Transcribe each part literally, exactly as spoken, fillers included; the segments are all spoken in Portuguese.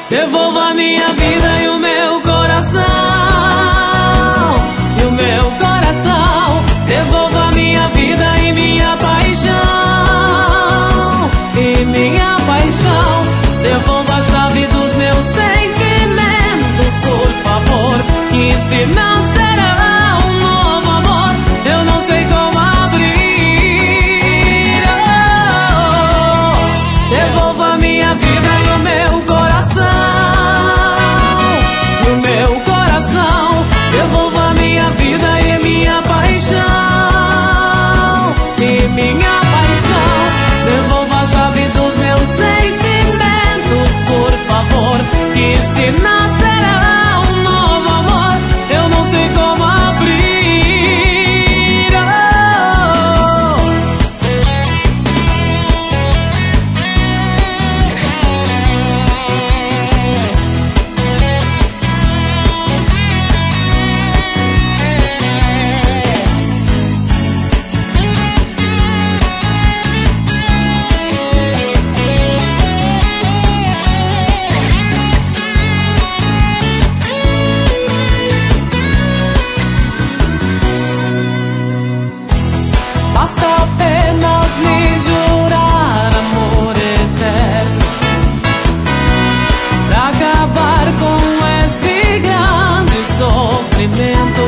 Devolva minha vida e o meu coração, e o meu coração. Devolva minha vida e minha paixão, e minha paixão. Devolva a chave dos meus sentimentos, por favor, que se não será um novo amor, eu não sei como abrir. Oh, devolva minha vida e o meu coração, e o meu coração. Devolva minha vida e minha paixão, e minha paixão. Devolva a chave dos meus sentimentos, por favor, que se não será um novo amor, eu não sei como abrir. Basta apenas me jurar amor eterno pra acabar com esse grande sofrimento.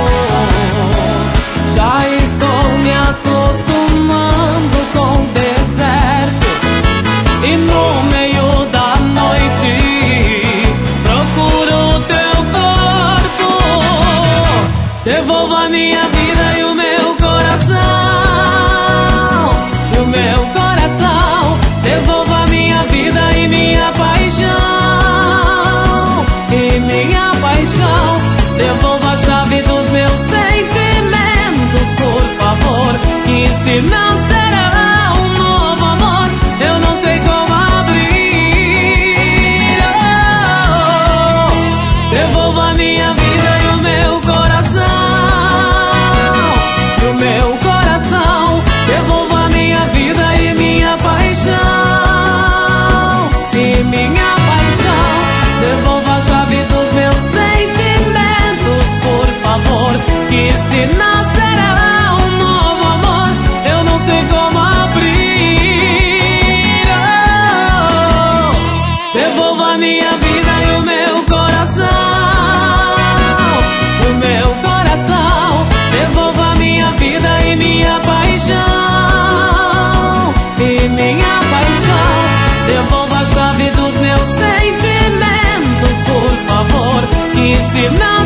Já estou me acostumando com o deserto, e no meio da noite procuro teu corpo. Devolva minha vida e o meu coração, e o meu coração. Devolva minha vida e minha paixão, e minha paixão. Devolva a chave dos meus sentimentos, por favor, que se não será um novo amor, eu não sei como abrir. Oh, devolva minha vida e o meu coração, e o meu coração. Devolva minha vida e minha paixão, e minha paixão. Devolva a chave dos meus sentimentos, por favor, que se não será um novo amor, eu não sei como abrir. Oh, devolva minha vida e o meu coração, o meu coração. Devolva minha vida e minha paixão, e minha paixão. Devolva a chave dos meus sentimentos, por favor, que se não